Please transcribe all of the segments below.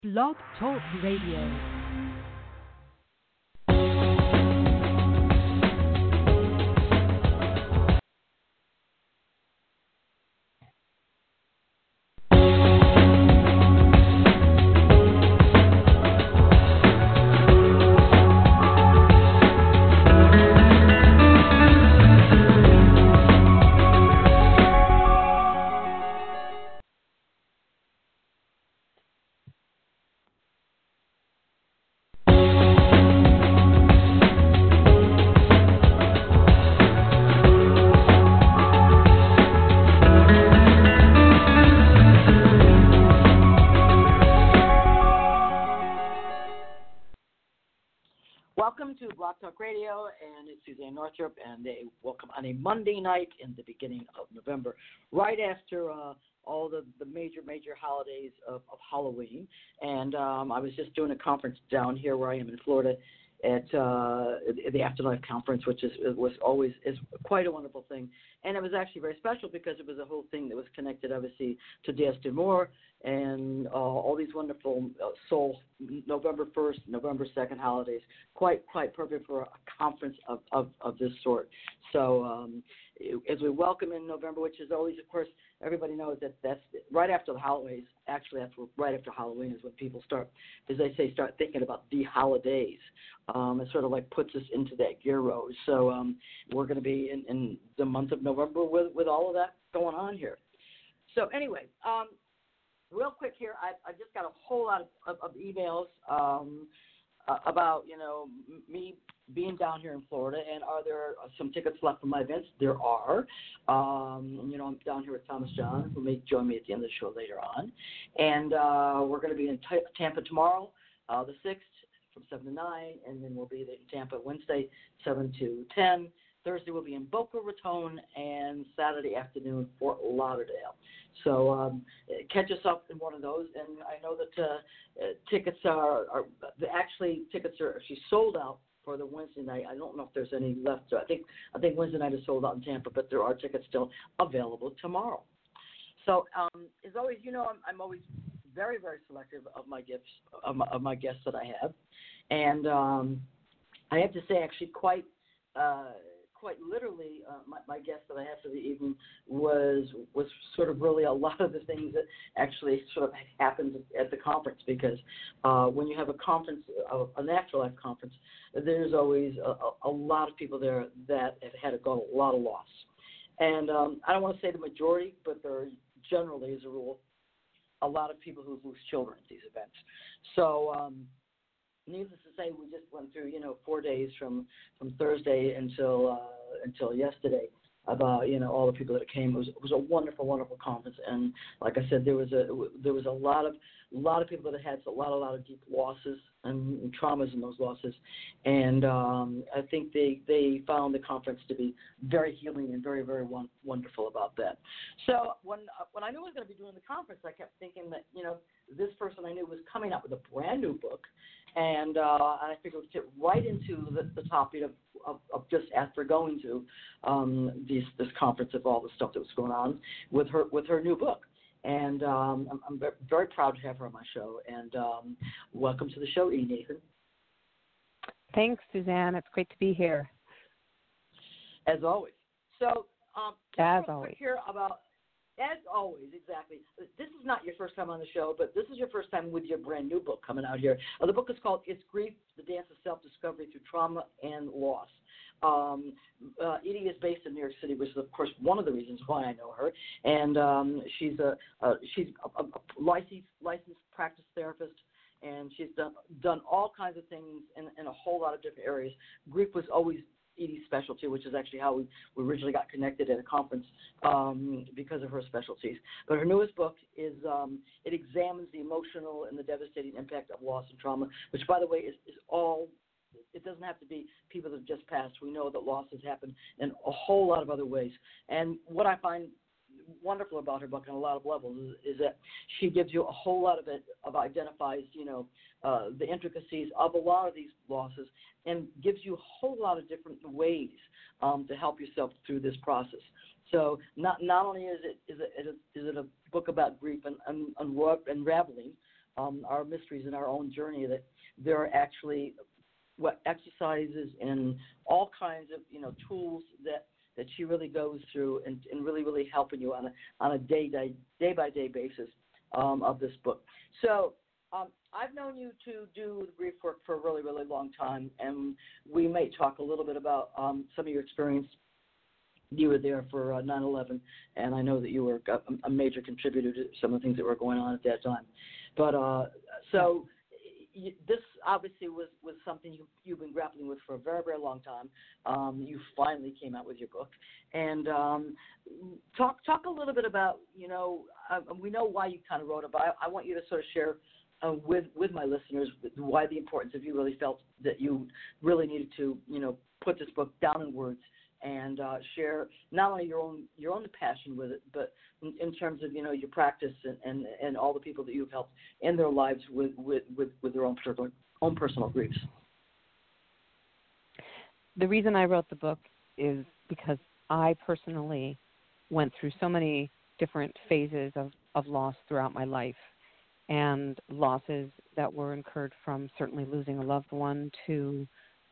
Blog Talk Radio. Welcome to Blog Talk Radio, and it's Suzanne Northrup, and welcome on a Monday night in the beginning of November, right after all the major holidays of Halloween. And I was just doing a conference down here where I am in Florida at the Afterlife Conference, which is quite a wonderful thing. And it was actually very special because it was a whole thing that was connected, obviously, to Diaz de Moore and all these wonderful soul November 1st, November 2nd holidays. Quite perfect for a conference of this sort. So as we welcome in November, which is always, of course, everybody knows that's right after the holidays. Actually, that's right after Halloween is when people start, as they say, start thinking about the holidays. It sort of like puts us into that gear rose. So we're going to be in the month of November with all of that going on here. So anyway, real quick here, I just got a whole lot of emails about, me being down here in Florida, and are there some tickets left for my events? There are. I'm down here with Thomas John, who may join me at the end of the show later on. And we're going to be in Tampa tomorrow, the 6th, from 7 to 9, and then we'll be in Tampa Wednesday, 7 to 10. Thursday we'll be in Boca Raton, and Saturday afternoon, Fort Lauderdale. So catch us up in one of those. And I know that tickets are actually sold out for the Wednesday night. I don't know if there's any left. I think Wednesday night is sold out in Tampa, but there are tickets still available tomorrow. So as always, I'm always very, very selective of my gifts, of my guests that I have. And I have to say, actually, quite literally, my guest that I had for the evening was sort of really a lot of the things that actually sort of happened at the conference, because when you have a conference, an afterlife conference, there's always a lot of people there that have had a lot of loss. And I don't want to say the majority, but there generally, as a rule, a lot of people who lose children at these events. So needless to say, we just went through, 4 days from Thursday until yesterday about, all the people that came. It was a wonderful, wonderful conference. And like I said, there was a lot of people that had a lot of deep losses and traumas in those losses. And I think they found the conference to be very healing and very, very wonderful about that. So when I knew I was going to be doing the conference, I kept thinking that, this person I knew was coming out with a brand new book. And I figured it would fit right into the topic of just after going to this conference of all the stuff that was going on with her new book. And I'm very proud to have her on my show. And welcome to the show, E. Nathan. Thanks, Suzanne. It's great to be here. As always. So, as always. Here about. As always, exactly. This is not your first time on the show, but this is your first time with your brand new book coming out here. The book is called It's Grief, The Dance of Self-Discovery Through Trauma and Loss. Edie is based in New York City, which is, of course, one of the reasons why I know her. And she's a licensed practice therapist, and she's done all kinds of things in a whole lot of different areas. Grief was always Edie's specialty, which is actually how we originally got connected at a conference because of her specialties. But her newest book is it examines the emotional and the devastating impact of loss and trauma, which, by the way, is all. It doesn't have to be people that have just passed. We know that losses happen in a whole lot of other ways. And what I find wonderful about her book on a lot of levels is that she gives you a whole lot identifies, the intricacies of a lot of these losses, and gives you a whole lot of different ways to help yourself through this process. So not only is it a book about grief and unraveling our mysteries and our own journey, that there are actually exercises and all kinds of tools that she really goes through and really helping you on a day by day basis of this book. So I've known you to do the grief work for a really, really long time, and we may talk a little bit about some of your experience. You were there for 9/11, and I know that you were a major contributor to some of the things that were going on at that time. But this obviously was something you've been grappling with for a very, very long time. You finally came out with your book, and talk a little bit about we know why you kind of wrote it, but I want you to sort of share with my listeners why the importance of you really felt that you really needed to put this book down in words and share not only your own passion with it, but in terms of your practice and all the people that you've helped in their lives with their own personal griefs. The reason I wrote the book is because I personally went through so many different phases of loss throughout my life, and losses that were incurred from certainly losing a loved one to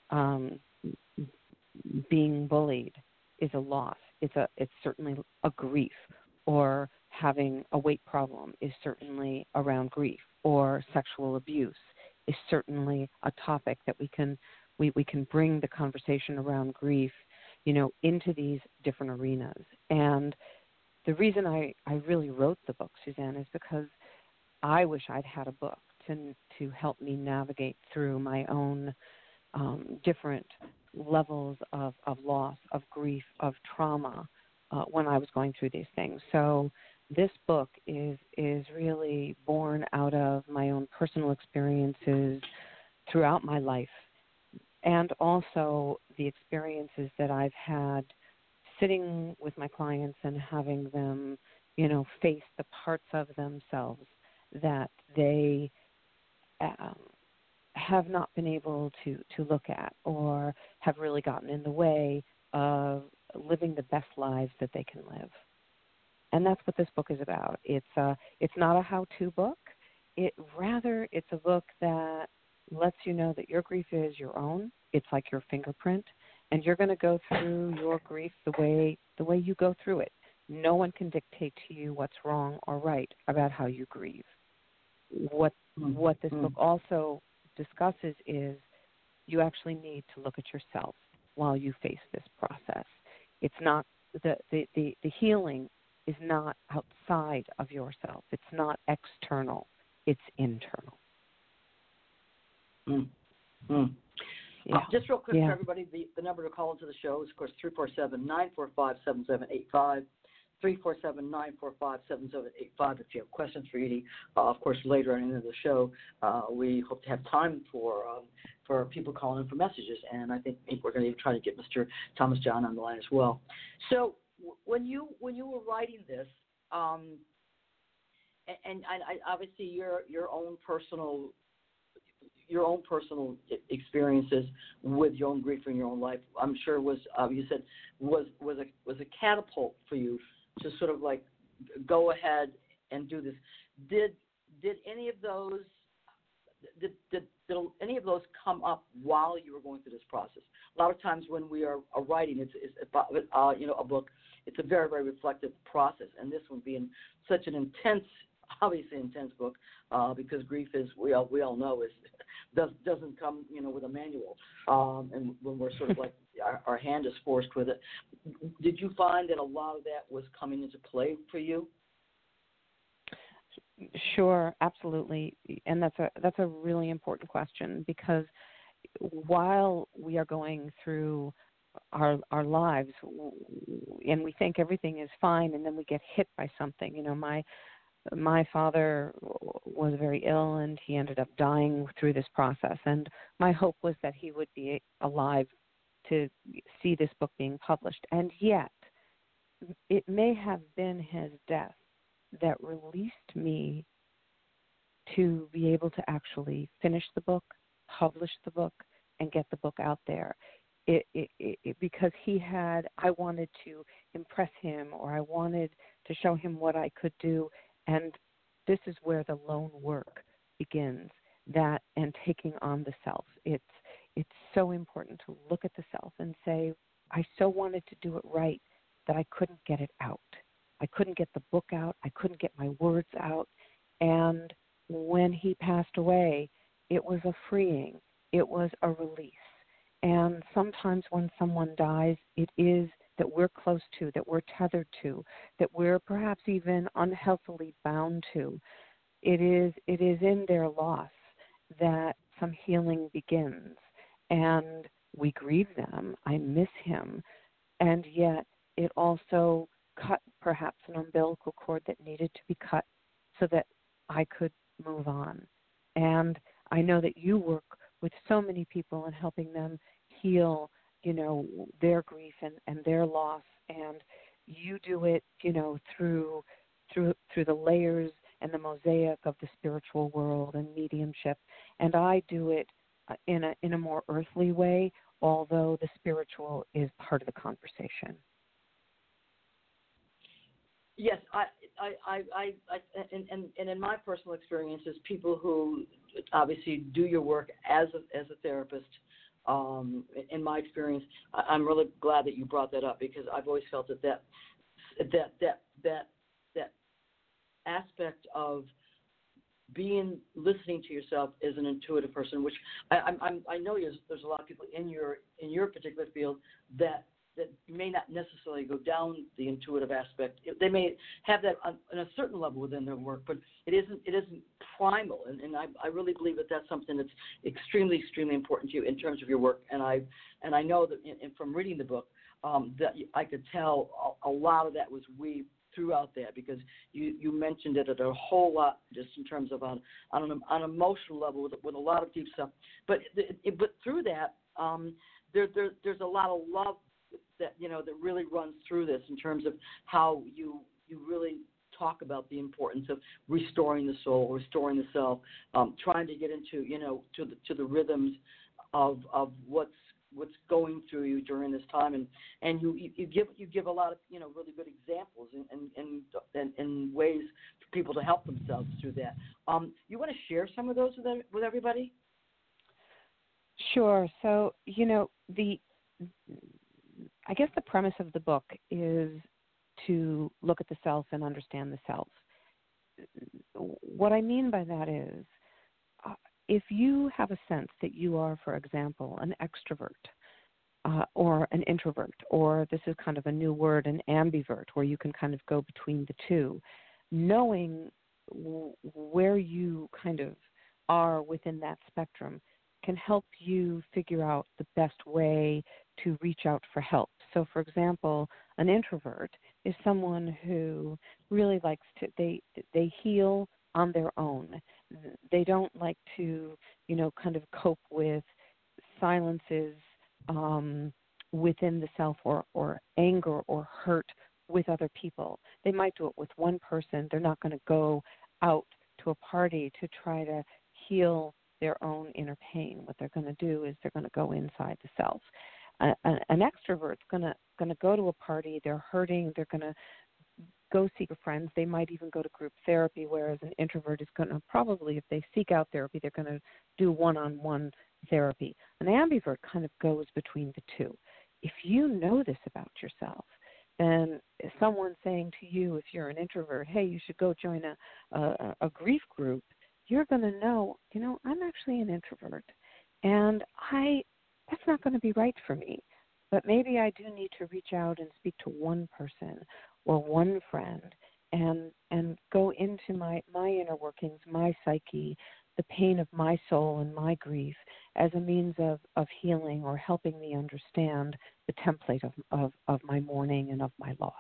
being bullied is a loss. It's certainly a grief, or having a weight problem is certainly around grief, or sexual abuse is certainly a topic that we can bring the conversation around grief, into these different arenas. And the reason I really wrote the book, Suzanne, is because I wish I'd had a book to help me navigate through my own different levels of loss, of grief, of trauma when I was going through these things. So this book is really born out of my own personal experiences throughout my life, and also the experiences that I've had sitting with my clients and having them, face the parts of themselves that they have not been able to look at, or have really gotten in the way of living the best lives that they can live. And that's what this book is about. It's not a how-to book. It's a book that lets you know that your grief is your own. It's like your fingerprint, and you're going to go through your grief the way you go through it. No one can dictate to you what's wrong or right about how you grieve. What this book also discusses is you actually need to look at yourself while you face this process. It's not the healing is not outside of yourself. It's not external. It's internal. Yeah. Just real quick for everybody, the number to call into the show is, of course, 347-945-7785. 347-945-7785 if you have questions for Edie. Of course, later on in the show, we hope to have time for people calling in for messages, and I think we're going to try to get Mr. Thomas John on the line as well. So when you were writing this, and obviously your own personal experiences with your own grief in your own life, I'm sure was you said was a catapult for you to sort of like go ahead and do this. Did any of those come up while you were going through this process? A lot of times when we are writing, it's about, a book, it's a very, very reflective process, and this one being such an obviously intense book, because grief is, we all know, doesn't come with a manual, and when we're sort of like our hand is forced with it. Did you find that a lot of that was coming into play for you? Sure, absolutely, and that's a really important question, because while we are going through our lives and we think everything is fine, and then we get hit by something. My father was very ill, and he ended up dying through this process. And my hope was that he would be alive to see this book being published. And yet, it may have been his death that released me to be able to actually finish the book, publish the book, and get the book out there. Because I wanted to impress him, or I wanted to show him what I could do. And this is where the lone work begins, that and taking on the self. It's so important to look at the self and say, I so wanted to do it right that I couldn't get it out. I couldn't get the book out. I couldn't get my words out. And when he passed away, it was a freeing. It was a release. And sometimes when someone dies, it is that we're close to, that we're tethered to, that we're perhaps even unhealthily bound to. It is in their loss that some healing begins. And we grieve them. I miss him. And yet it also cut perhaps an umbilical cord that needed to be cut so that I could move on. And I know that you work with so many people and helping them heal, their grief and their loss. And you do it, through the layers and the mosaic of the spiritual world and mediumship. And I do it in a more earthly way, although the spiritual is part of the conversation. Yes, and in my personal experiences, people who obviously do your work as a therapist, in my experience, I'm really glad that you brought that up, because I've always felt that aspect of listening to yourself as an intuitive person, which I know there's a lot of people in your particular field that may not necessarily go down the intuitive aspect. They may have that on a certain level within their work, but it isn't primal. And I really believe that that's something that's extremely, extremely important to you in terms of your work. And I know that from reading the book, that I could tell a lot of that was weaved throughout that, because you mentioned it at a whole lot, just in terms of on an emotional level with a lot of deep stuff. But through that, there's a lot of love that that really runs through this, in terms of how you really talk about the importance of restoring the soul, restoring the self, trying to get into to the rhythms of what's going through you during this time, and you give a lot of really good examples and ways for people to help themselves through that. You want to share some of those with everybody? Sure. So I guess the premise of the book is to look at the self and understand the self. What I mean by that is, if you have a sense that you are, for example, an extrovert or an introvert, or this is kind of a new word, an ambivert, where you can kind of go between the two, knowing where you kind of are within that spectrum can help you figure out the best way to reach out for help. So, for example, an introvert is someone who really likes to, they heal on their own. They don't like to, kind of cope with silences within the self, or anger or hurt with other people. They might do it with one person. They're not going to go out to a party to try to heal their own inner pain. What they're going to do is they're going to go inside the self. An extrovert's going to go to a party. They're hurting. They're going to go seek friends. They might even go to group therapy, whereas an introvert is going to probably, if they seek out therapy, they're going to do one-on-one therapy. An ambivert kind of goes between the two. If you know this about yourself, then someone saying to you, if you're an introvert, hey, you should go join a grief group, you're going to know, I'm actually an introvert, and that's not going to be right for me. But maybe I do need to reach out and speak to one person or one friend and go into my inner workings, my psyche, the pain of my soul and my grief as a means of healing, or helping me understand the template of my mourning and of my loss.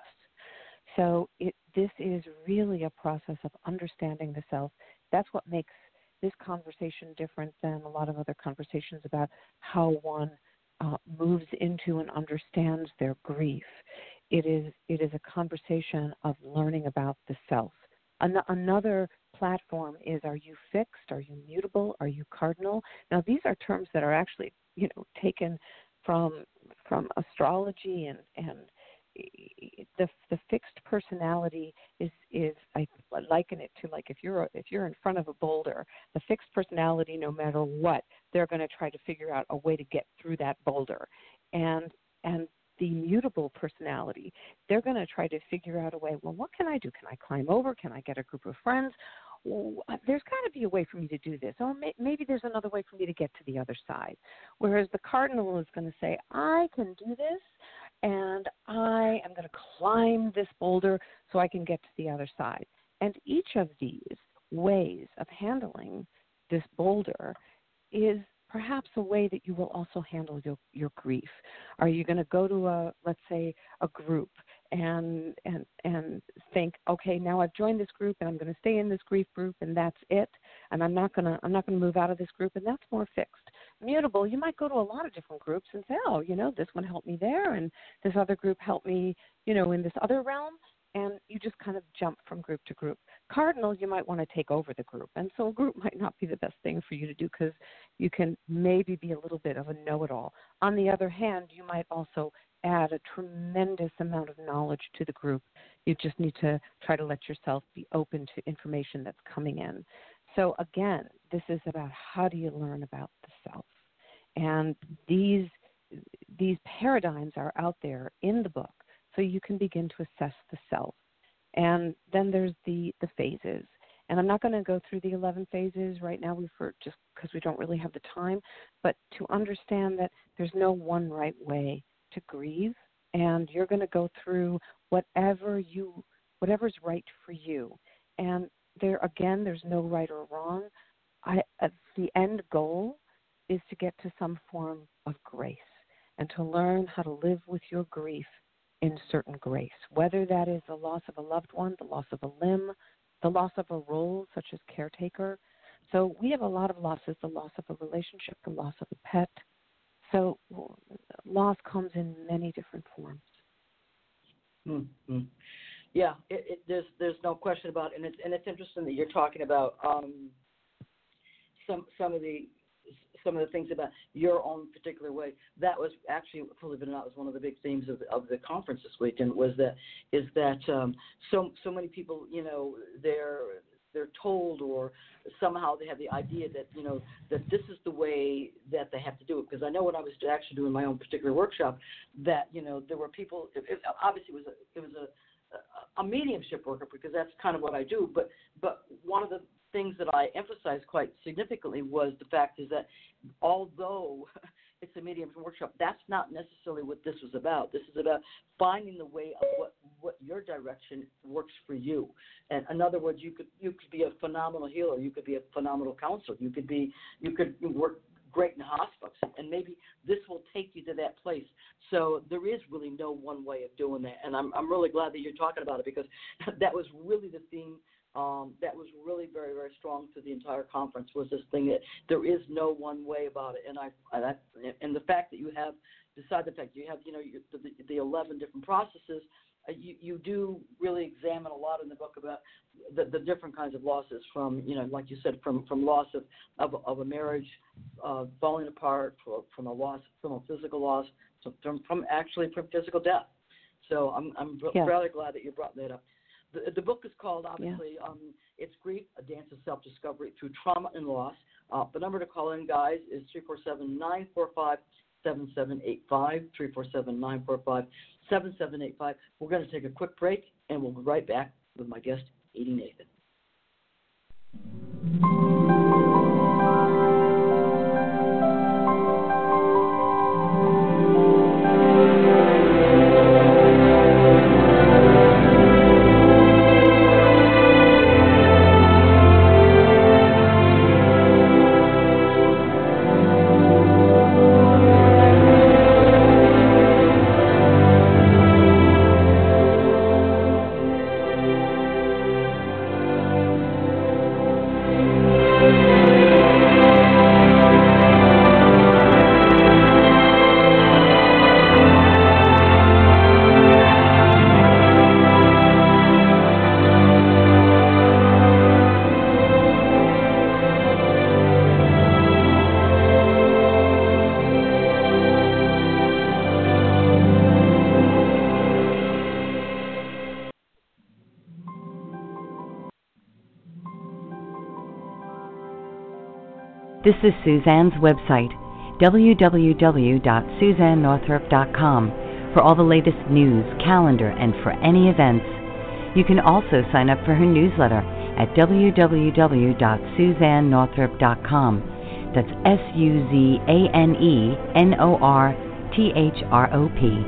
So this is really a process of understanding the self. That's what makes this conversation different than a lot of other conversations about how one moves into and understands their grief. It is a conversation of learning about the self. Another platform is, are you fixed? Are you mutable? Are you cardinal? Now, these are terms that are actually, taken from astrology and the fixed personality is I liken it to like if you're in front of a boulder, the fixed personality, no matter what, they're going to try to figure out a way to get through that boulder, and the mutable personality, they're going to try to figure out a way. Well, what can I do? Can I climb over? Can I get a group of friends? There's got to be a way for me to do this. Or maybe there's another way for me to get to the other side. Whereas the cardinal is going to say, I can do this, and I am going to climb this boulder so I can get to the other side. And each of these ways of handling this boulder is perhaps a way that you will also handle your grief. Are you going to go to let's say a group and think, okay, now I've joined this group and I'm going to stay in this grief group and that's it, and I'm not going to move out of this group, and that's more fixed. Mutable, you might go to a lot of different groups and say, oh, this one helped me there, and this other group helped me, in this other realm, and you just kind of jump from group to group. Cardinal, you might want to take over the group, and so a group might not be the best thing for you to do because you can maybe be a little bit of a know-it-all. On the other hand, you might also add a tremendous amount of knowledge to the group. You just need to try to let yourself be open to information that's coming in. So again, this is about how do you learn about the self. And these paradigms are out there in the book, so you can begin to assess the self. And then there's the phases. And I'm not going to go through the 11 phases right now just because we don't really have the time, but to understand that there's no one right way to grieve, and you're going to go through whatever's right for you. And there's no right or wrong. The end goal is to get to some form of grace and to learn how to live with your grief in certain grace, whether that is the loss of a loved one, the loss of a limb, the loss of a role such as caretaker. So we have a lot of losses, the loss of a relationship, the loss of a pet. So loss comes in many different forms. Mm-hmm. Yeah, there's no question about it, and it's interesting that you're talking about some of the things about your own particular way. That was actually, believe it or not, was one of the big themes of the conference this weekend. Is that so many people, they're told, or somehow they have the idea that that this is the way that they have to do it. Because I know when I was actually doing my own particular workshop, that there were people. Obviously, it was a mediumship worker, because that's kind of what I do. But one of the things that I emphasized quite significantly was the fact is that although it's a mediumship workshop, that's not necessarily what this was about. This is about finding the way of what your direction works for you. And in other words, you could be a phenomenal healer, you could be a phenomenal counselor, you could work great in hospice, and maybe this will take you to that place. So there is really no one way of doing that, and I'm really glad that you're talking about it, because that was really the theme. That was really very, very strong through the entire conference, was this thing that there is no one way about it. And the fact that you have, besides the fact you have, the 11 different processes, you do really examine a lot in the book about the different kinds of losses, from, like you said, from loss of a marriage falling apart, from a physical loss, from physical death. So I'm rather glad that you brought that up. The book is called, obviously, It's Grief, A Dance of Self-Discovery Through Trauma and Loss. The number to call in, guys, is 347-945-7785, 347-945-7785. We're going to take a quick break, and we'll be right back with my guest, Edie Nathan. This is Suzanne's website, www.suzannenorthrup.com, for all the latest news, calendar, and for any events. You can also sign up for her newsletter at www.suzannenorthrup.com. That's SUZANENORTHROP.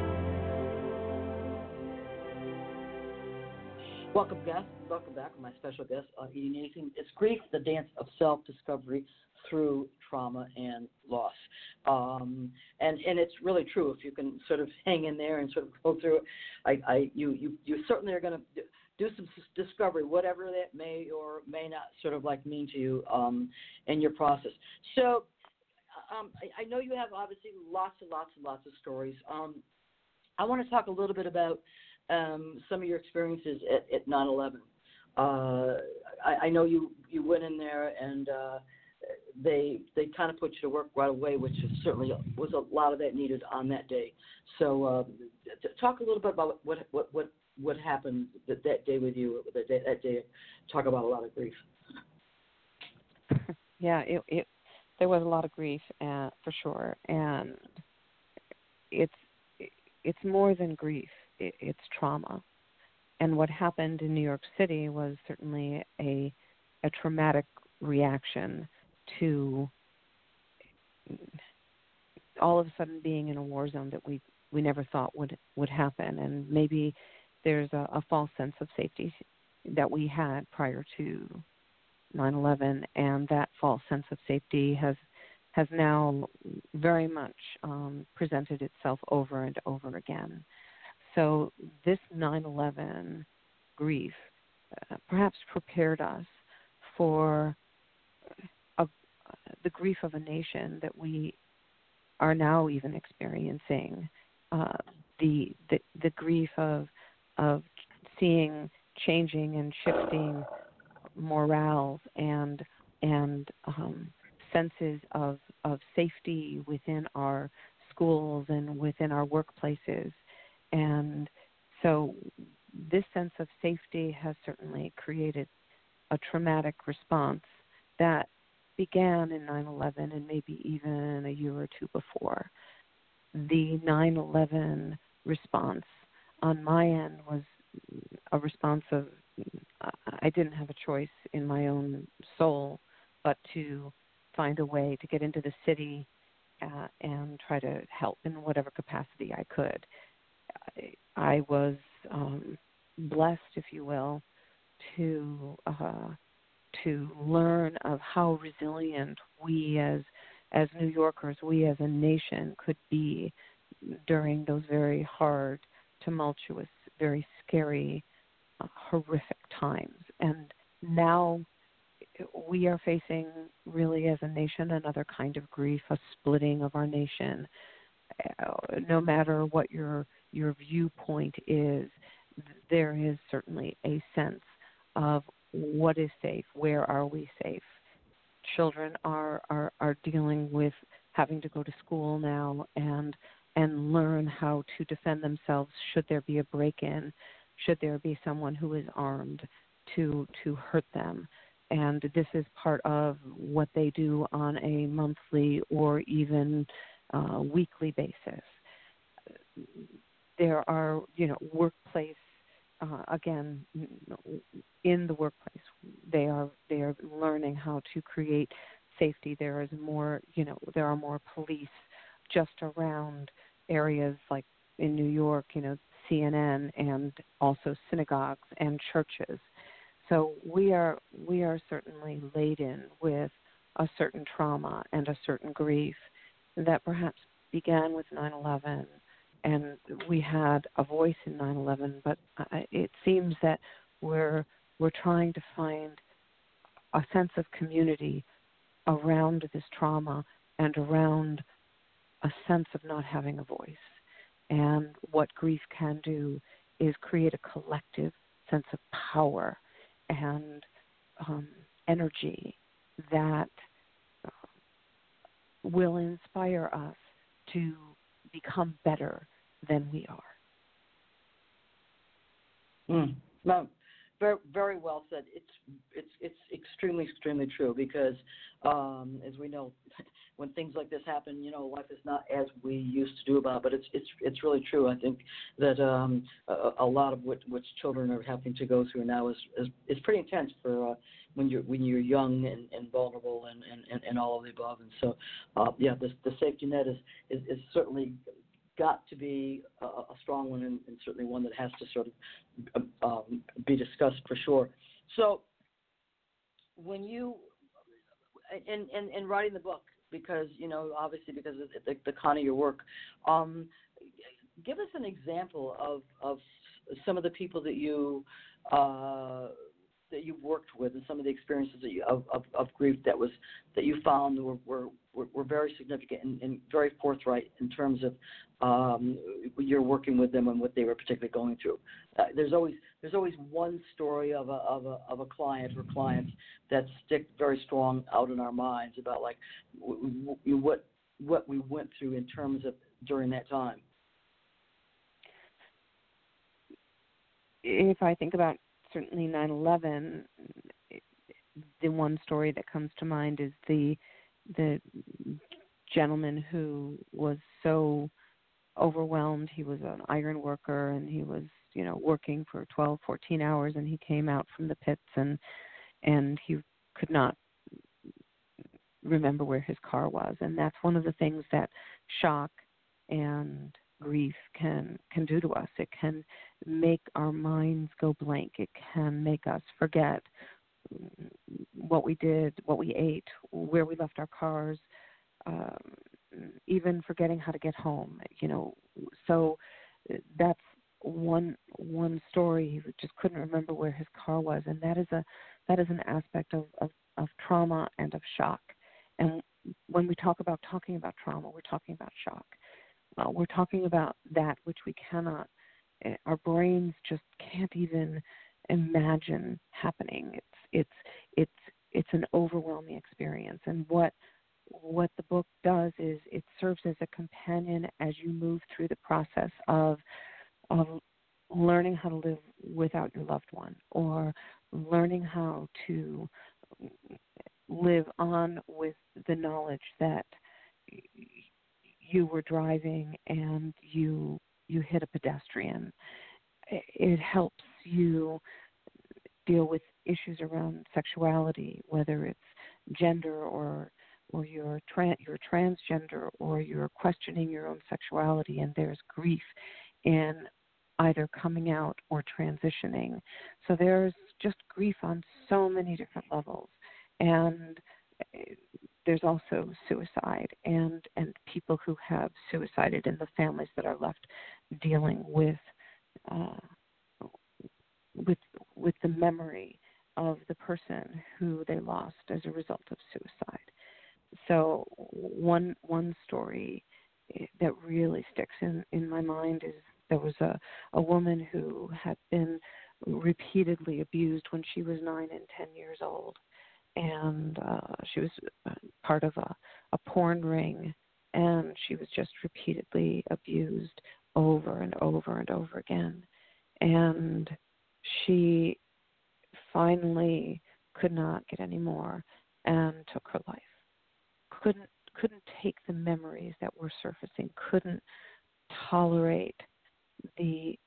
Welcome back with my special guest, Edie Nathan. It's Grief, the Dance of Self-Discovery Through Trauma and Loss. And it's really true. If you can sort of hang in there and sort of go through it, you certainly are going to do some discovery, whatever that may or may not sort of like mean to you in your process. So I know you have obviously lots and lots of stories. I want to talk a little bit about some of your experiences at 9/11. I know you went in there and they kind of put you to work right away, which is certainly was a lot of that needed on that day. So talk a little bit about what happened that day with you. That day, talk about a lot of grief. Yeah, there was a lot of grief for sure, and it's more than grief. It's trauma. And what happened in New York City was certainly a traumatic reaction to all of a sudden being in a war zone that we never thought would happen. And maybe there's a false sense of safety that we had prior to 9/11, and that false sense of safety has now very much presented itself over and over again. So this 9/11 grief perhaps prepared us for the grief of a nation that we are now even experiencing, the grief of seeing changing and shifting morals and senses of safety within our schools and within our workplaces. And so this sense of safety has certainly created a traumatic response that began in 9/11 and maybe even a year or two before. The 9/11 response on my end was a response of I didn't have a choice in my own soul but to find a way to get into the city and try to help in whatever capacity I could. I was blessed, if you will, to learn of how resilient we as New Yorkers, we as a nation could be during those very hard, tumultuous, very scary, horrific times. And now we are facing, really as a nation, another kind of grief, a splitting of our nation. No matter what your viewpoint is, there is certainly a sense of what is safe, where are we safe. Children are dealing with having to go to school now and learn how to defend themselves should there be a break-in, should there be someone who is armed to hurt them. And this is part of what they do on a monthly or even weekly basis. There are, workplace, again, in the workplace, they are learning how to create safety. There is more, there are more police just around areas like in New York, CNN, and also synagogues and churches. So we are certainly laden with a certain trauma and a certain grief that perhaps began with 9/11, and we had a voice in 9/11. But it seems that we're trying to find a sense of community around this trauma and around a sense of not having a voice. And what grief can do is create a collective sense of power and energy that will inspire us to become better than we are. Now, very, very well said. It's extremely true because, as we know, when things like this happen, life is not as we used to do about it. But it's really true. I think that a lot of what children are having to go through now is pretty intense for when you're young and vulnerable and all of the above. And so, the safety net is certainly got to be a strong one, and certainly one that has to sort of be discussed for sure. So when you in writing the book, because obviously because of the kind of your work, give us an example of some of the people that you've worked with, and some of the experiences of grief that you found were very significant and very forthright in terms of you're working with them and what they were particularly going through. There's always one story of a client or clients that stick very strong out in our minds about like what we went through in terms of during that time. If I think about certainly 9/11, the one story that comes to mind is the gentleman who was so overwhelmed. He was an iron worker, and he was, working for 12, 14 hours, and he came out from the pits, and he could not remember where his car was. And that's one of the things that shock and grief can do to us. It can make our minds go blank. It can make us forget what we did, what we ate, where we left our cars, even forgetting how to get home. So that's one story. He just couldn't remember where his car was, and that is an aspect of trauma and of shock. And when we talking about trauma, we're talking about shock. We're talking about that which we cannot, our brains just can't even imagine happening. It's an overwhelming experience. And what the book does is it serves as a companion as you move through the process of learning how to live without your loved one, or learning how to live on with the knowledge that you were driving and you hit a pedestrian. It helps you deal with issues around sexuality, whether it's gender or you're transgender, or you're questioning your own sexuality, and there's grief in either coming out or transitioning. So there's just grief on so many different levels. And there's also suicide and people who have suicided, and the families that are left dealing with the memory of the person who they lost as a result of suicide. So one story that really sticks in my mind is there was a woman who had been repeatedly abused when she was 9 and 10 years old. And she was part of a porn ring, and she was just repeatedly abused over and over and over again. And she finally could not get any more and took her life. Couldn't take the memories that were surfacing, couldn't tolerate the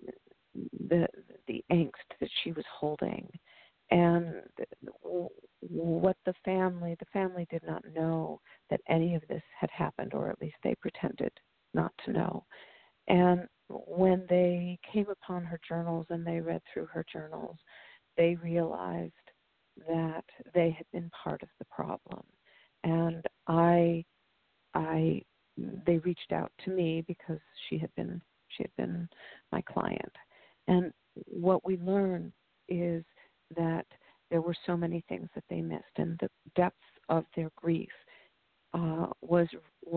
angst that she was holding. And what the family did not know that any of this had happened, or at least they pretended not to know. And when they came upon her journals and they read through her journals, they realized that they had been part of the problem. And they reached out to me because she had been my client. And what we learned is that there were so many things that they missed, and the depth of their grief was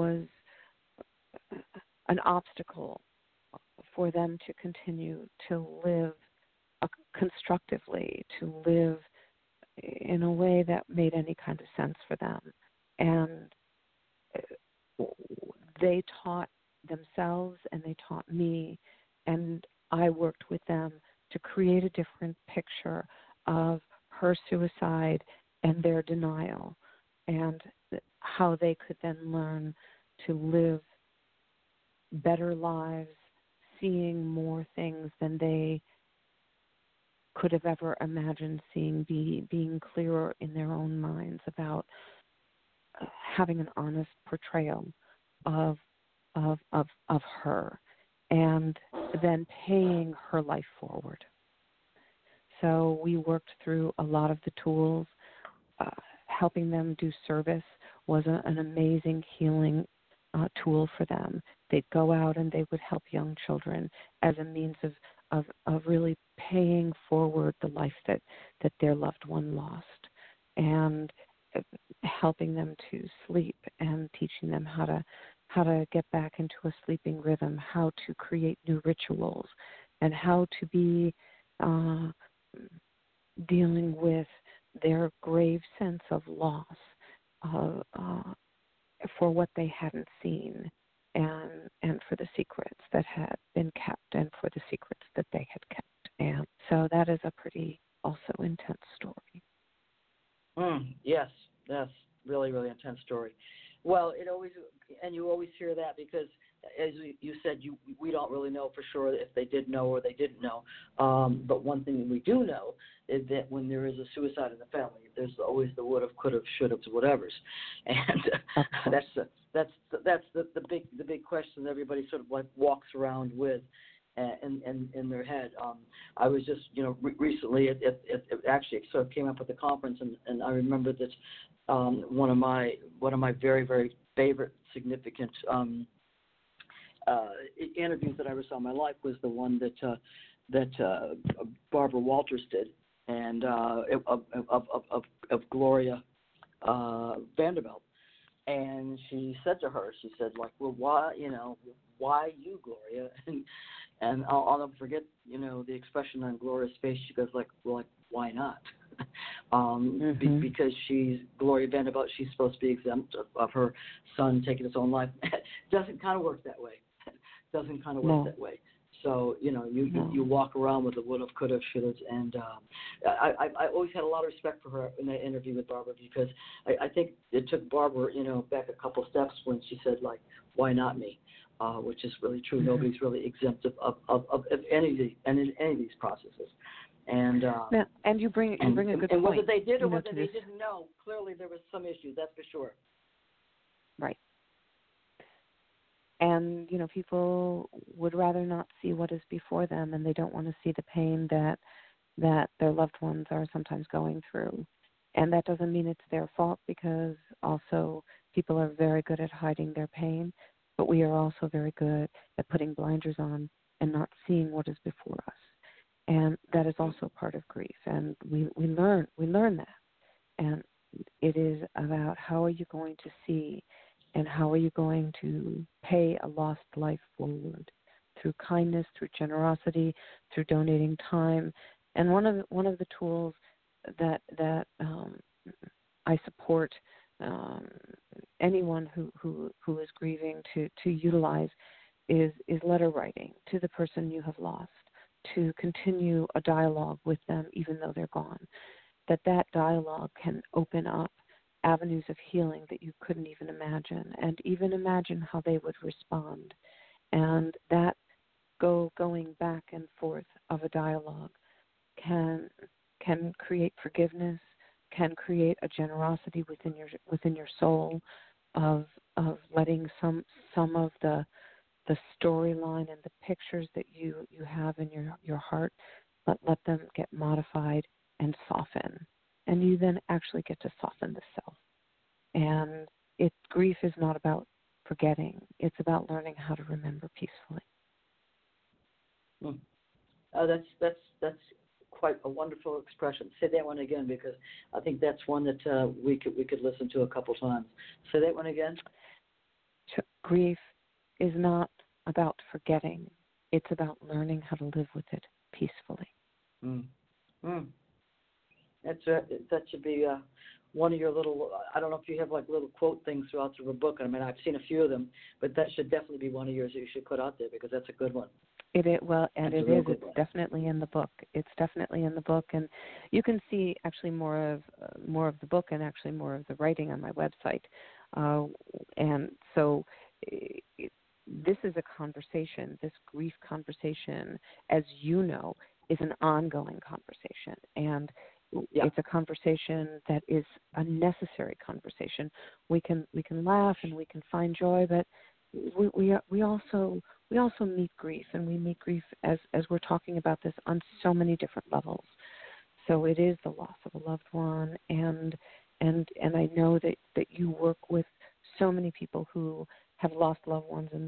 an obstacle for them to continue to live constructively, to live in a way that made any kind of sense for them. And they taught themselves and they taught me, and I worked with them to create a different picture of her suicide and their denial, and how they could then learn to live better lives, seeing more things than they could have ever imagined seeing, being clearer in their own minds about having an honest portrayal of her, and then paying her life forward. So we worked through a lot of the tools. Helping them do service was an amazing healing tool for them. They'd go out and they would help young children as a means of really paying forward the life that their loved one lost, and helping them to sleep and teaching them how to get back into a sleeping rhythm, how to create new rituals, and how to be dealing with their grave sense of loss for what they hadn't seen, and for the secrets that had been kept, and for the secrets that they had kept. And so that is a pretty also intense story. Yes, that's really, really intense story. Well, you always hear that because, as you said, we don't really know for sure if they did know or they didn't know. But one thing that we do know is that when there is a suicide in the family, there's always the would have, could have, should have, whatevers, and that's the big question that everybody sort of like walks around with. In their head. I was just, recently, it actually sort of came up at the conference, and I remember that one of my very, very favorite significant interviews that I ever saw in my life was the one that Barbara Walters did, and of Gloria Vanderbilt. And she said to her, like, well, why you, Gloria? And I'll never forget, the expression on Gloria's face. She goes, like, why not? Because she's Gloria Vanderbilt. She's supposed to be exempt of her son taking his own life. Doesn't kind of work that way. That way. So, you walk around with the would have, could have, should have, and I always had a lot of respect for her in that interview with Barbara, because I think it took Barbara, back a couple steps when she said, like, why not me? Which is really true. Nobody's really exempt of any of these processes. And and you bring a good point. And whether they did or whether they didn't know, clearly there was some issues. That's for sure. Right. And, people would rather not see what is before them, and they don't want to see the pain that their loved ones are sometimes going through. And that doesn't mean it's their fault, because also people are very good at hiding their pain, but we are also very good at putting blinders on and not seeing what is before us. And that is also part of grief. And we learn that. And it is about how are you going to see, and how are you going to pay a lost life forward through kindness, through generosity, through donating time. And one of the tools that I support anyone who is grieving to utilize is letter writing to the person you have lost, to continue a dialogue with them even though they're gone. That dialogue can open up avenues of healing that you couldn't even imagine, and even imagine how they would respond. And that going back and forth of a dialogue can create forgiveness, can create a generosity within your soul of letting some of the storyline and the pictures that you have in your heart, let them get modified and soften. And you then actually get to soften the self. And grief is not about forgetting. It's about learning how to remember peacefully. That's quite a wonderful expression. Say that one again, because I think that's one that we could listen to a couple times. Say that one again. Grief is not about forgetting. It's about learning how to live with it peacefully. That should be one of your little, I don't know if you have like little quote things throughout the book. I mean, I've seen a few of them, but that should definitely be one of yours that you should put out there, because that's a good one. It is. It's definitely in the book. It's definitely in the book, and you can see actually more of the book and actually more of the writing on my website. And so, this is a conversation. This grief conversation, as you know, is an ongoing conversation, and it's a conversation that is a necessary conversation. We can laugh and we can find joy, but we also meet grief, and we meet grief as we're talking about this on so many different levels. So it is the loss of a loved one, and I know that you work with so many people who have lost loved ones, and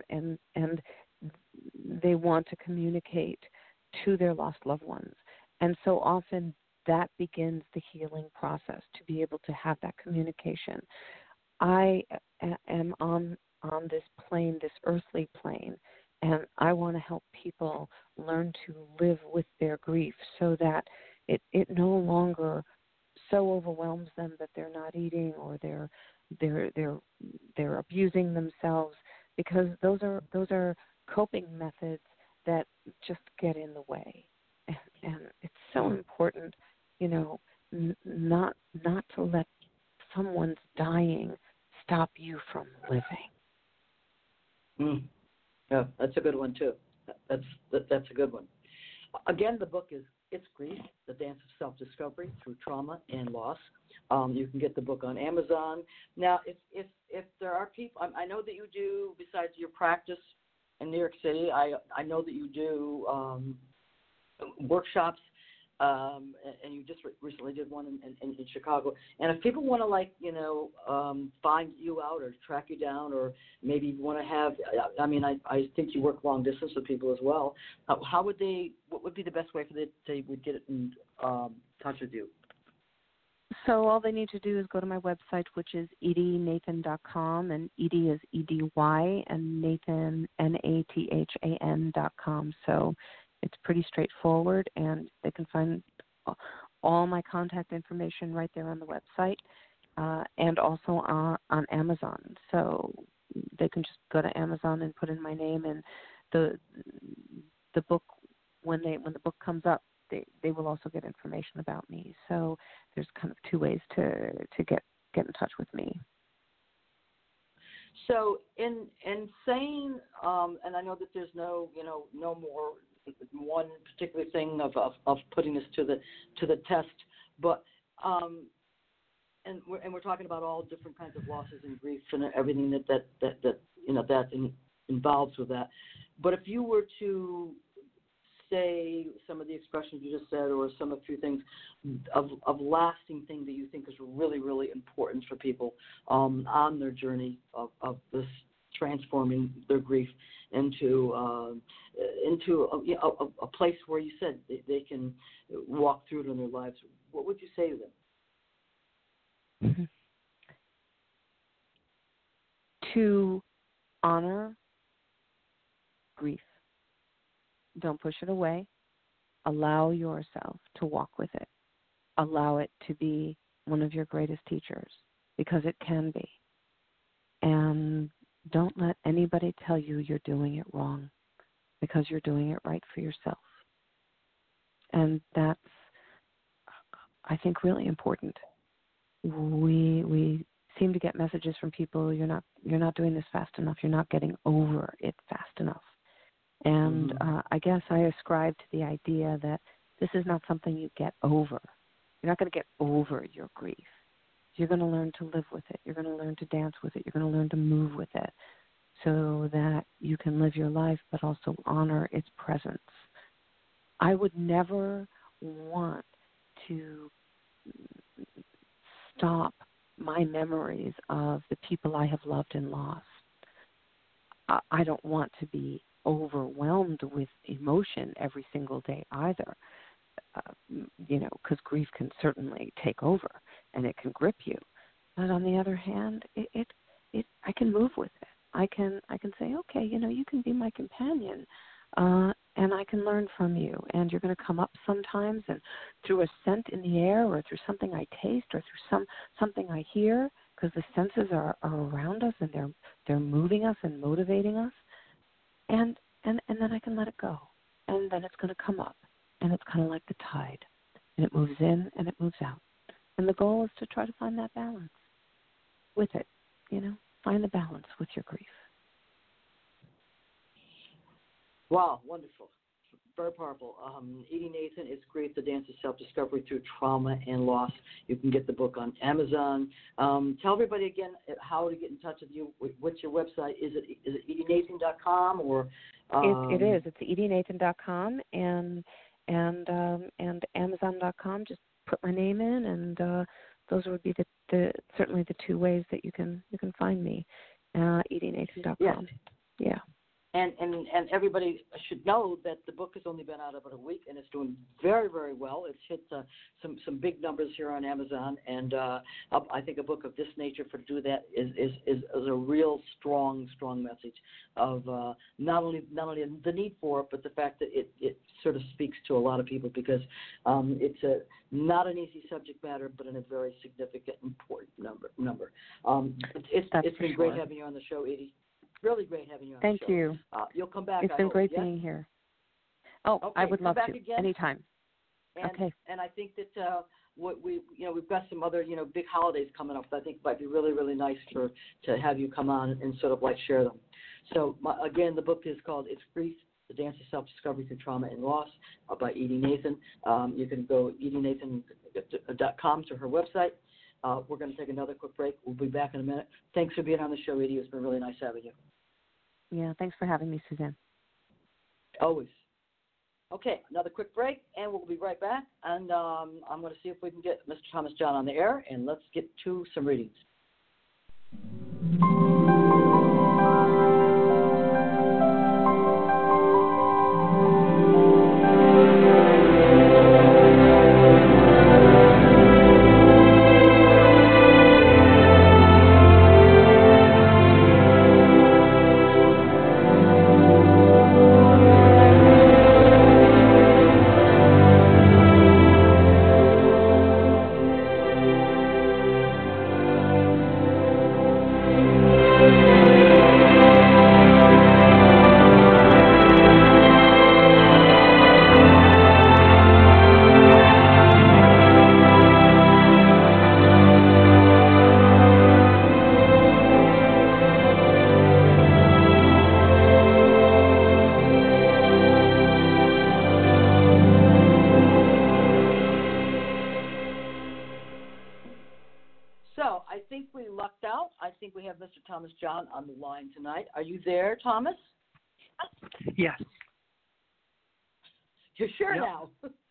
they want to communicate to their lost loved ones, and so often that begins the healing process, to be able to have that communication. I am on this plane, this earthly plane, and I want to help people learn to live with their grief so that it no longer so overwhelms them that they're not eating or they're abusing themselves, because those are coping methods that just get in the way. And it's so important, not to let someone's dying stop you from living. Yeah, that's a good one too. That's a good one. Again, the book is It's Grief: The Dance of Self-Discovery Through Trauma and Loss. You can get the book on Amazon. Now, if there are people, I know that you do, besides your practice in New York City, I know that you do workshops, and you just recently did one in Chicago. And if people want to, find you out or track you down, or maybe want to have, I think you work long distance with people as well. What would be the best way for they would get in touch with you? So all they need to do is go to my website, which is edinathan.com, and Edie is EDY, and Nathan, NATHAN.com. So it's pretty straightforward, and they can find all my contact information right there on the website, and also on Amazon. So they can just go to Amazon and put in my name, and the book, when the book comes up, they will also get information about me. So there's kind of two ways to get in touch with me. So in saying, and I know that there's no more one particular thing of putting this to the test, but and we're talking about all different kinds of losses and grief and everything that involves with that. But if you were to say some of the expressions you just said, or a few things of lasting thing that you think is really, really important for people on their journey of this transforming their grief into a place where you said they can walk through it in their lives, what would you say to them? Mm-hmm. To honor grief. Don't push it away. Allow yourself to walk with it. Allow it to be one of your greatest teachers, because it can be. And don't let anybody tell you you're doing it wrong, because you're doing it right for yourself. And that's, I think, really important. We seem to get messages from people, you're not doing this fast enough, you're not getting over it fast enough. And I guess I ascribe to the idea that this is not something you get over. You're not going to get over your grief. You're going to learn to live with it. You're going to learn to dance with it. You're going to learn to move with it, so that you can live your life but also honor its presence. I would never want to stop my memories of the people I have loved and lost. I don't want to be overwhelmed with emotion every single day either, because grief can certainly take over and it can grip you. But on the other hand, I can move with it. I can say, okay, you can be my companion, and I can learn from you. And you're going to come up sometimes, and through a scent in the air, or through something I taste, or through something I hear, because the senses are around us and they're moving us and motivating us. And and then I can let it go. And then it's going to come up, and it's kind of like the tide, and it moves in and it moves out. And the goal is to try to find that balance with it, find the balance with your grief. Wow, wonderful. Very powerful. Edie Nathan is Grief, the Dance of Self-Discovery Through Trauma and Loss. You can get the book on Amazon. Tell everybody again how to get in touch with you. What's your website? Is it edienathan.com or? It is. It's edienathan.com and Amazon.com. Just put my name in, and those would be the certainly the two ways that you can find me. edienathan.com. Yes. Yeah. And everybody should know that the book has only been out about a week, and it's doing very, very well. It's hit some big numbers here on Amazon, and I think a book of this nature for do that is a real strong message of not only the need for it, but the fact that it sort of speaks to a lot of people because it's not an easy subject matter, but in a very significant, important number. It's been great having you on the show, Edie. Really great having you on Thank the show. you. You'll come back. It's been great yes? being here. Oh, okay, I would love to. Again. Anytime. And, okay. And I think that we've got some other big holidays coming up that I think might be really, really nice to have you come on and sort of like share them. So again, the book is called It's Grief, The Dance of Self-Discovery Through Trauma and Loss by Edie Nathan. You can go edienathan.com to her website. We're going to take another quick break. We'll be back in a minute. Thanks for being on the show, Edie. It's been really nice having you. Yeah, thanks for having me, Suzanne. Always. Okay, another quick break, and we'll be right back. And I'm going to see if we can get Mr. Thomas John on the air, and let's get to some readings. Mr. Thomas John on the line tonight. Are you there, Thomas? Yes. You're sure yep. now?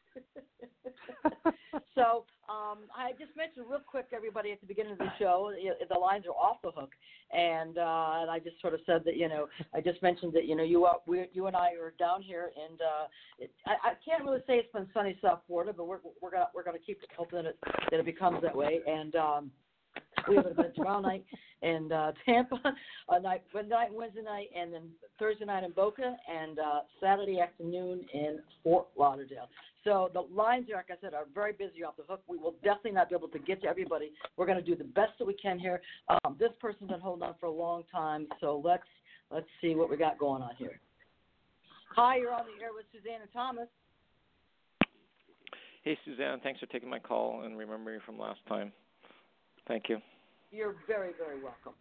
So I just mentioned real quick, everybody, at the beginning of the show, the lines are off the hook, and I just sort of said that, I just mentioned that, you and I are down here, and I can't really say it's been sunny South Florida, but we're gonna keep hoping that it becomes that way, and we have an event tomorrow night in Tampa, Wednesday night, and then Thursday night in Boca, and Saturday afternoon in Fort Lauderdale. So the lines, like I said, are very busy off the hook. We will definitely not be able to get to everybody. We're going to do the best that we can here. This person's been holding on for a long time, so let's see what we got going on here. Hi, you're on the air with Suzanne and Thomas. Hey, Suzanne, thanks for taking my call and remembering from last time. Thank you. You're very, very welcome.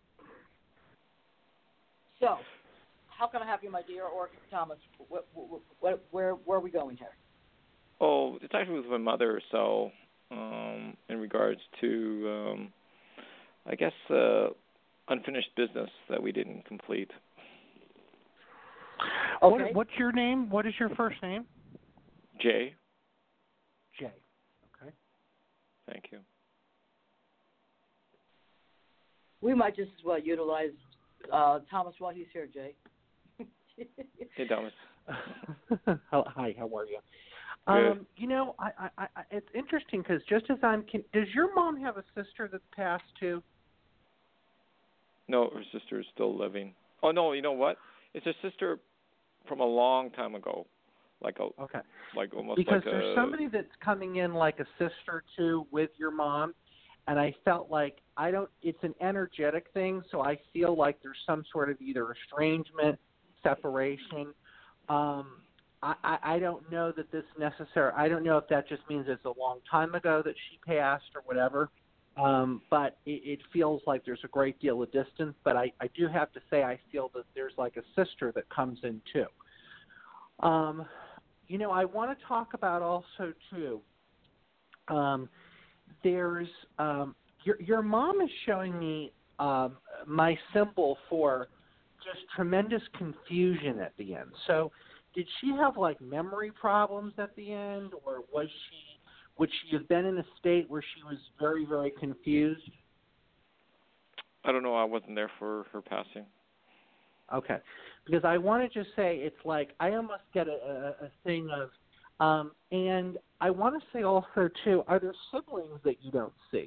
So, how can I help you, my dear, or Thomas? Where are we going here? Oh, it's actually with my mother, so in regards to, I guess, unfinished business that we didn't complete. Okay. What's your name? What is your first name? Jay. Jay. Okay. Thank you. We might just as well utilize Thomas while he's here, Jay. Hey, Thomas. Hi, how are you? Good. It's interesting because just as does your mom have a sister that's passed too? No, her sister is still living. Oh, no, you know what? It's a sister from a long time ago. Okay. Like almost because like there's somebody that's coming in like a sister too with your mom, and I felt like it's an energetic thing, so I feel like there's some sort of either estrangement, separation, I don't know that this necessary. I don't know if that just means it's a long time ago that she passed or whatever. But it feels like there's a great deal of distance. But I do have to say I feel that there's like a sister that comes in too. I want to talk about also too. There's your mom is showing me my symbol for just tremendous confusion at the end. So did she have like memory problems at the end, or would she have been in a state where she was very, very confused? I don't know. I wasn't there for her passing. Okay. Because I want to just say it's like I almost get a thing of, and I want to say also too, are there siblings that you don't see?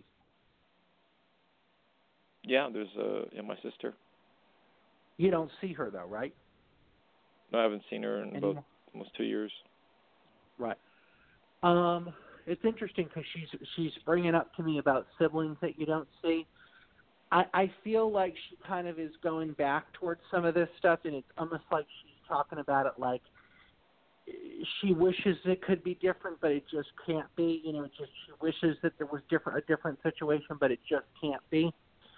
Yeah, there's my sister. You don't see her though, right? No, I haven't seen her in about almost 2 years. Right. It's interesting because she's bringing up to me about siblings that you don't see. I feel like she kind of is going back towards some of this stuff, and it's almost like she's talking about it like she wishes it could be different, but it just can't be. Just she wishes that there was a different situation, but it just can't be.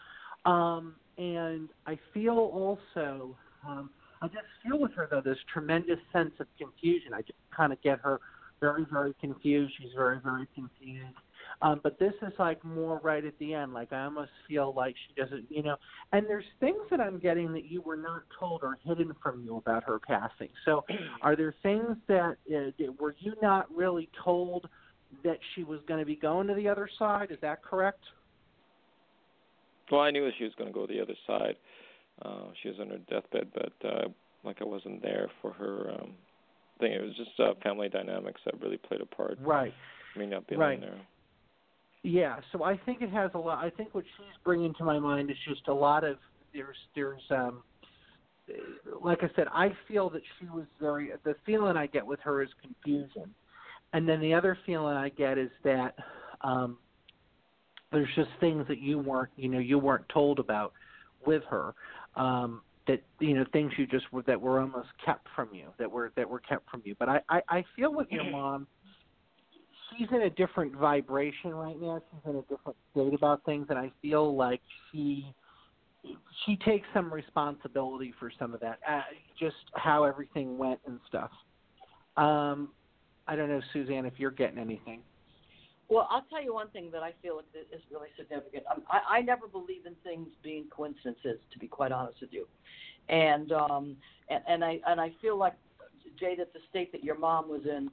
And I feel also, I just feel with her, though, this tremendous sense of confusion. I just kind of get her very, very confused. She's very, very confused. But this is like more right at the end. Like I almost feel like she doesn't, and there's things that I'm getting that you were not told or hidden from you about her passing. So are there things that, were you not really told that she was going to be going to the other side? Is that correct? Well, I knew that she was going to go the other side. She was on her deathbed, but I wasn't there for her thing. It was just family dynamics that really played a part. Right. Me not being there. Yeah, so I think it has a lot. I think what she's bringing to my mind is just a lot of there's like I said, I feel that she was the feeling I get with her is confusion, and then the other feeling I get is that there's just things that you weren't told about with her, that things that were almost kept from you, that were kept from you. But I feel with your mom, she's in a different vibration right now. She's in a different state about things, and I feel like she takes some responsibility for some of that, just how everything went and stuff. I don't know, Suzanne, if you're getting anything. Well, I'll tell you one thing that I feel is really significant. I never believe in things being coincidences, to be quite honest with you, and I feel like, Jay, that the state that your mom was in,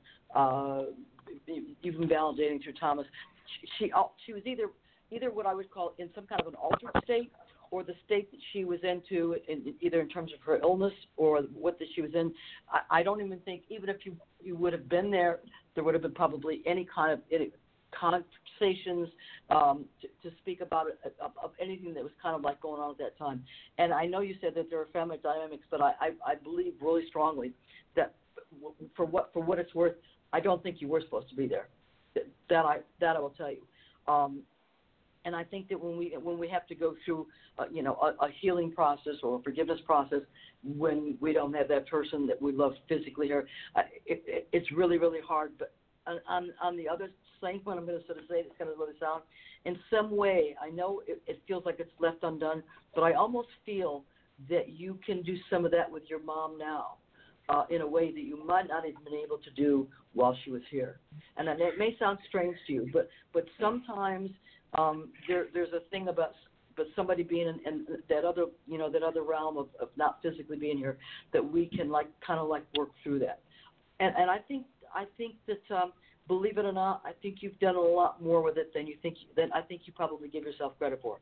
even validating through Thomas, she was either what I would call in some kind of an altered state, or the state that she was into, either in terms of her illness or what that she was in. I don't even think, even if you would have been there, there would have been probably any kind of conversations to speak about it, of anything that was kind of like going on at that time. And I know you said that there are family dynamics, but I believe really strongly that for what it's worth, I don't think you were supposed to be there. That I will tell you. And I think that when we have to go through a healing process or a forgiveness process, when we don't have that person that we love physically here, it's really, really hard. But on the other same point, I'm going to sort of say, it's going to really sound, in some way, I know it feels like it's left undone, but I almost feel that you can do some of that with your mom now, in a way that you might not have been able to do while she was here. And it may sound strange to you, but sometimes there's a thing about somebody being in that other realm of not physically being here, that we can kind of work through that. And I think that believe it or not, I think you've done a lot more with it than I think you probably give yourself credit for.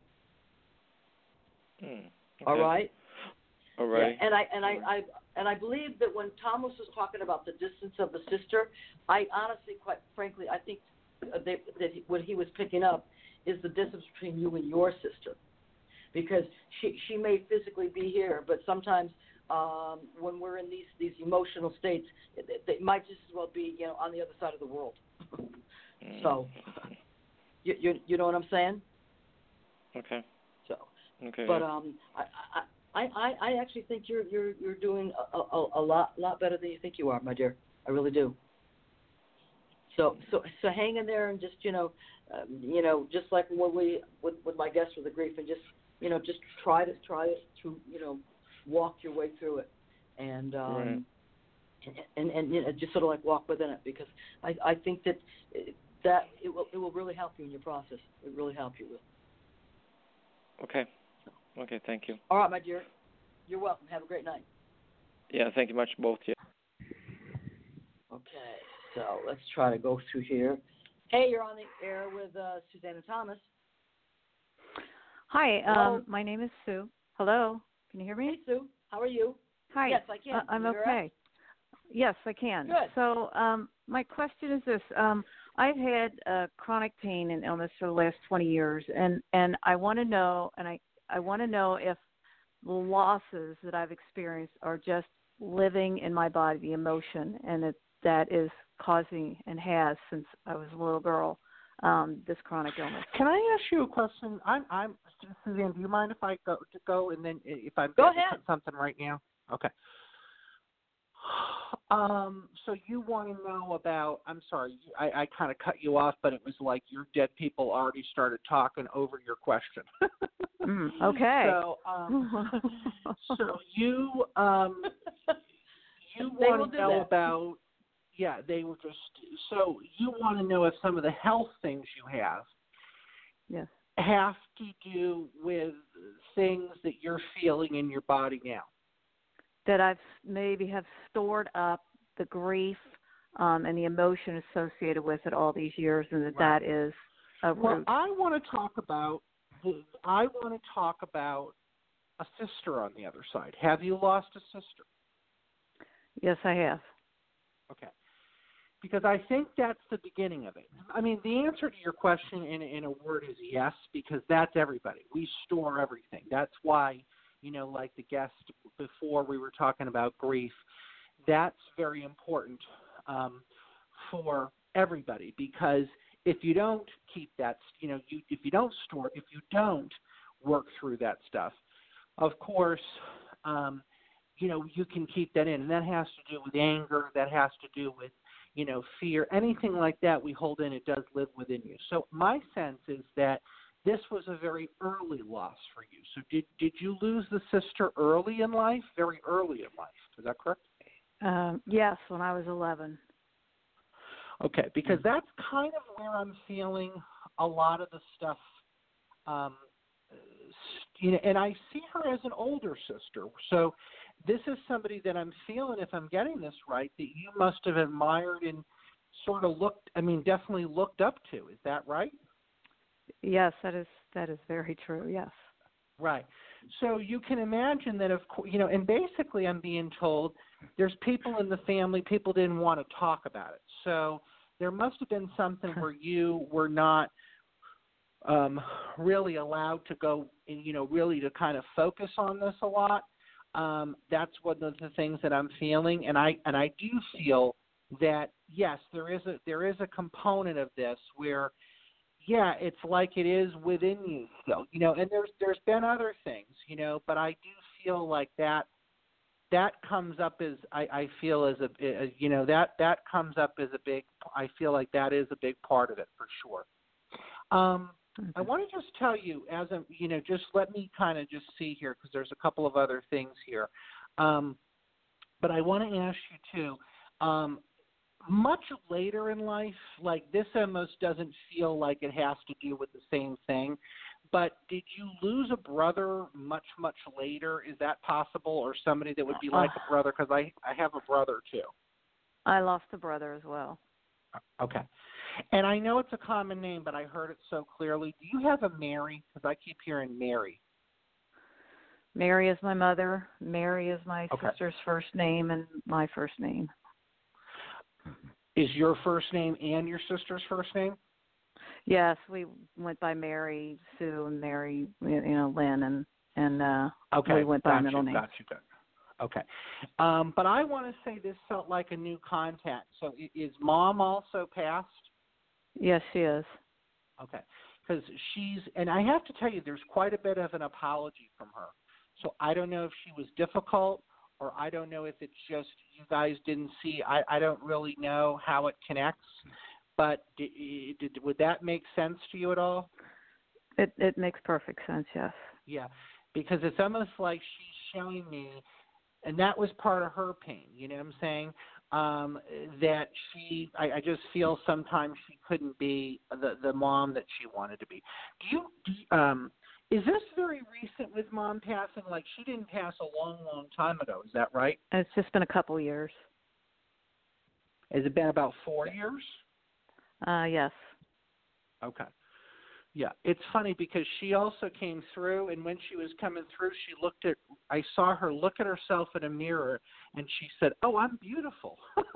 Okay. All right. All right. Yeah, and I believe that when Thomas was talking about the distance of the sister, I honestly, quite frankly, I think that what he was picking up is the distance between you and your sister, because she may physically be here, but sometimes when we're in these emotional states, they might just as well be on the other side of the world. So you know what I'm saying? Okay. So okay. But I actually think you're doing a lot better than you think you are, my dear. I really do. So hang in there and just just like when we with my guests with the grief, and just try to walk your way through it, and Right. and just sort of like walk within it, because I think that it will really help you in your process. It really help you. Okay. Okay. Thank you. All right, my dear. You're welcome. Have a great night. Yeah. Thank you much, both. Yeah. Okay. So let's try to go through here. Hey, you're on the air with Susanna Thomas. Hi, Hello. my name is Sue. Hello, can you hear me? Hey, Sue. How are you? Hi. Yes, I can. I'm Can you hear okay. us? Yes, I can. Good. So my question is this. I've had chronic pain and illness for the last 20 years, and I want to know, I want to know if the losses that I've experienced are just living in my body, the emotion, and that is causing and has since I was a little girl this chronic illness. Can I ask you a question? I'm Suzanne. Do you mind if I go and then if I'm Go going to ahead. put something right now? Okay. So you want to know about? I'm sorry, I kind of cut you off, but it was like your dead people already started talking over your question. Okay. So, so you They will want do to know that. about? Yeah, they were just. So you want to know if some of the health things you have Yes. have to do with things that you're feeling in your body now. That I've maybe have stored up the grief and the emotion associated with it all these years, and that is a root. Well, I want to talk about a sister on the other side. Have you lost a sister? Yes, I have. Okay. Because I think that's the beginning of it. I mean, the answer to your question in a word is yes, because that's everybody. We store everything. That's why, like the guest before, we were talking about grief. That's very important for everybody, because if you don't keep that, if you don't store, if you don't work through that stuff, of course, you can keep that in, and that has to do with anger. That has to do with fear, anything like that we hold in, it does live within you. So my sense is that this was a very early loss for you. So did you lose the sister early in life, very early in life? Is that correct? Yes, when I was 11. Okay, because that's kind of where I'm feeling a lot of the stuff, and I see her as an older sister. So this is somebody that I'm feeling, if I'm getting this right, that you must have admired and sort of definitely looked up to. Is that right? Yes, that is very true. Yes. Right. So you can imagine that, and basically I'm being told there's people in the family, people didn't want to talk about it. So there must have been something where you were not really allowed to go and, really to kind of focus on this a lot. That's one of the things that I'm feeling, and I do feel that yes, there is a component of this where, yeah, it's like it is within you still, and there's been other things, but I do feel like that comes up as I feel as that comes up as a big. I feel like that is a big part of it for sure. I want to just tell you, just let me kind of just see here, because there's a couple of other things here. But I want to ask you too, much later in life, like this almost doesn't feel like it has to do with the same thing, but did you lose a brother much, much later? Is that possible? Or somebody that would be like a brother? Because I have a brother too. I lost a brother as well. Okay. And I know it's a common name, but I heard it so clearly. Do you have a Mary? Because I keep hearing Mary. Mary is my mother. Mary is my Okay. sister's first name and my first name. Is your first name and your sister's first name? Yes, we went by Mary, Sue, and Mary, Lynn, and Okay. we went by middle name. Got you. Okay. But I want to say this felt like a new contact. So is Mom also passed? Yes, she is. Okay. Because and I have to tell you, there's quite a bit of an apology from her. So I don't know if she was difficult, or I don't know if it's just you guys didn't see. I don't really know how it connects, but would that make sense to you at all? It makes perfect sense, yes. Yeah, because it's almost like she's showing me, and that was part of her pain, you know what I'm saying? That I just feel sometimes she couldn't be the mom that she wanted to be. Is this very recent with Mom passing? Like, she didn't pass a long, long time ago, is that right? It's just been a couple years. Has it been about 4 years? Yes. Okay. Yeah, it's funny because she also came through, and when she was coming through, I saw her look at herself in a mirror, and she said, "Oh, I'm beautiful."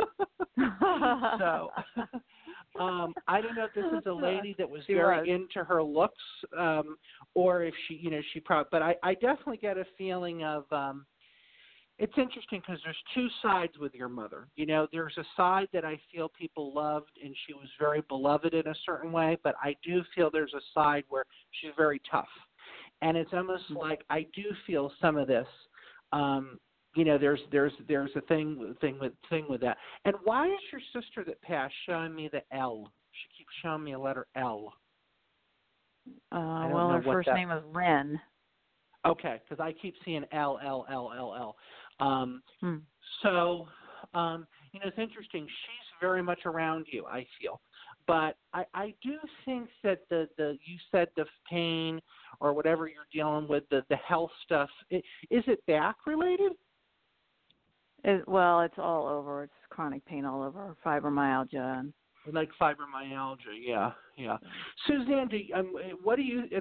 So, I don't know if this is a lady that was very into her looks, or if she probably, but I definitely get a feeling of, it's interesting because there's two sides with your mother. You know, there's a side that I feel people loved, and she was very beloved in a certain way, but I do feel there's a side where she's very tough. And it's almost like I do feel some of this. There's a thing with that. And why is your sister that passed showing me the L? She keeps showing me a letter L. Well, her first name was Lynn. Okay, because I keep seeing L. So, it's interesting. She's very much around you, I feel. But I do think that you said the pain or whatever you're dealing with, the health stuff, is it back related? Well, it's all over. It's chronic pain all over, fibromyalgia. Like fibromyalgia, yeah. Suzanne, would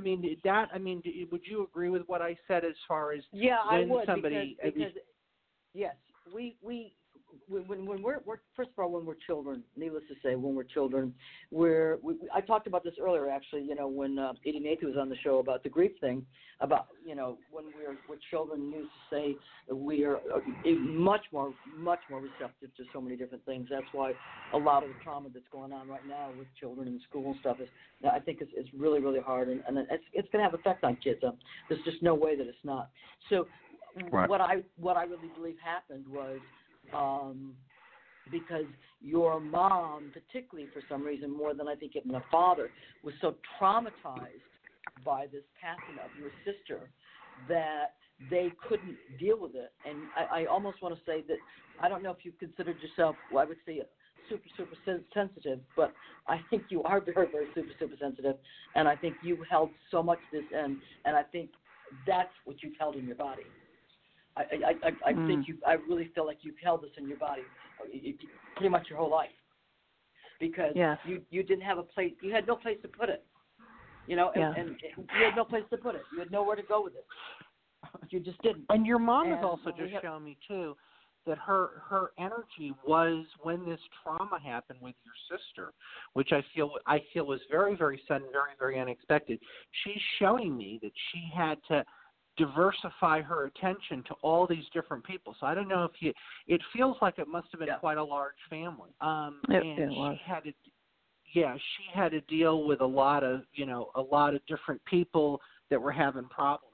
you agree with what I said as far as I would, somebody because yes, we when we're first of all, when we're children, needless to say, when we're children, I talked about this earlier actually, when Edie Nathan was on the show about the grief thing, about when we're children, used to say that we are much more receptive to so many different things. That's why a lot of the trauma that's going on right now with children in school and stuff I think is really, really hard, and it's going to have effect on kids. There's just no way that it's not. So right. What I really believe happened was, because your mom, particularly for some reason, more than I think even a father, was so traumatized by this passing of your sister that they couldn't deal with it. And I almost want to say that, I don't know if you considered yourself, well, I would say super, super sensitive, but I think you are very, very super, super sensitive. And I think you held so much this in, and I think that's what you've held in your body. I think I really feel like you've held this in your body pretty much your whole life, because you didn't have a place, you had no place to put it, and you had no place to put it. You had nowhere to go with it. You just didn't. And your mom has also just shown me too that her energy was, when this trauma happened with your sister, which I feel was very, very sudden, very, very unexpected. She's showing me that she had to diversify her attention to all these different people. So I don't know if it feels like it must have been quite a large family. It was. She had to deal with a lot of different people that were having problems.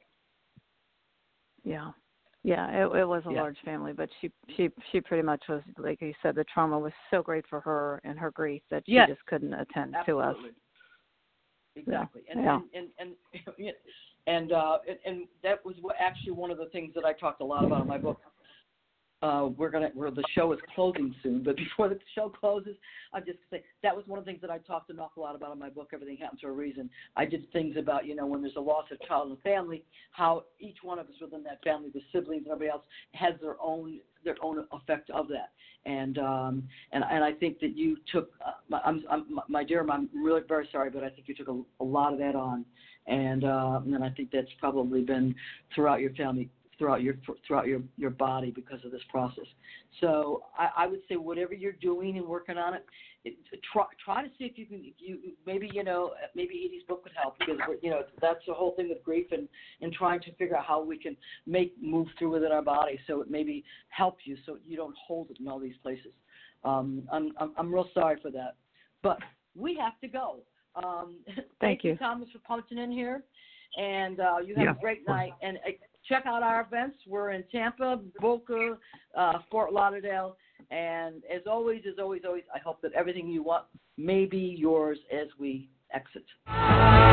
Yeah. Yeah, it was a large family, but she pretty much was, like you said, the trauma was so great for her and her grief that she just couldn't attend to us. Exactly. Yeah. And that was actually one of the things that I talked a lot about in my book. The show is closing soon, but before the show closes, I'm just going to say that was one of the things that I talked an awful lot about in my book, Everything Happens for a Reason. I did things about, when there's a loss of child in the family, how each one of us within that family, the siblings and everybody else, has their own effect of that. And I think that you took, my dear mom, I'm really very sorry, but I think you took a lot of that on. And I think that's probably been throughout your family, throughout your body because of this process. So I would say whatever you're doing and working on it, try to see if you can. Maybe Edie's book would help, because that's the whole thing with grief and trying to figure out how we can move through within our body, so it maybe help you so you don't hold it in all these places. I'm real sorry for that, but we have to go. Thank you, Thomas, for punching in here, and you have a great night. And check out our events. We're in Tampa, Boca, Fort Lauderdale. And as always, I hope that everything you want may be yours as we exit.